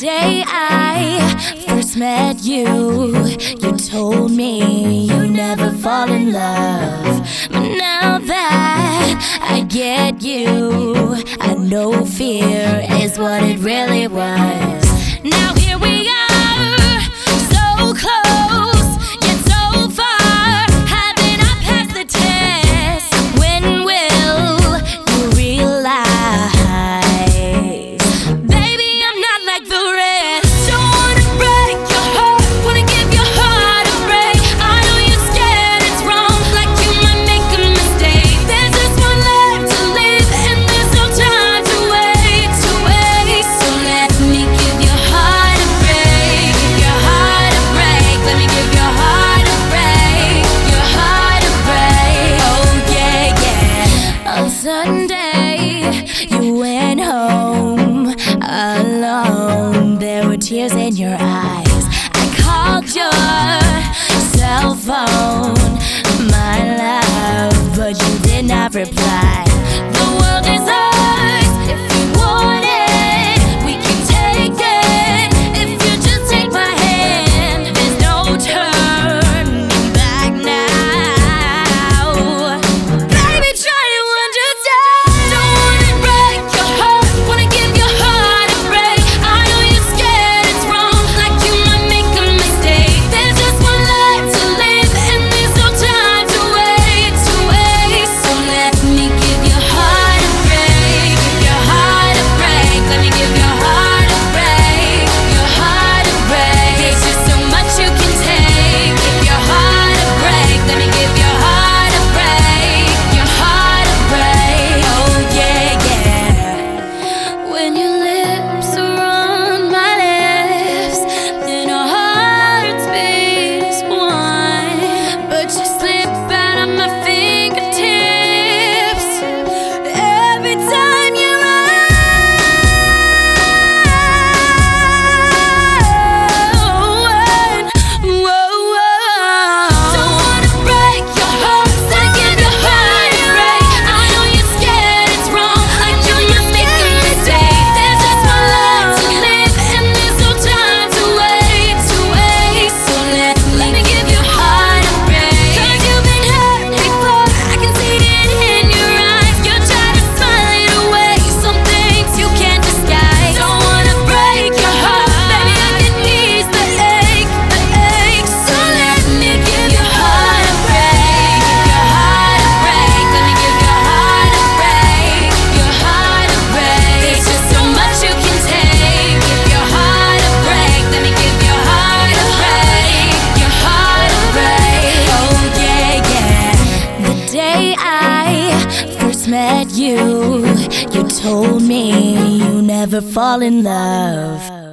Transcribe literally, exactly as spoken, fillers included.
day I first met you, you told me you never fall in love. But now that I get you, I know fear is what it really was. Now here we are, so close, yet so far. Haven't I passed the test? When will you realize? Sunday, you went home alone. There were tears in your eyes. I called your cell phone, my love, but you did not reply. The world is ours. If you want it, we can take it. If you just take my hand, there's no turning back now. Baby, try to met you, you told me you never fall in love.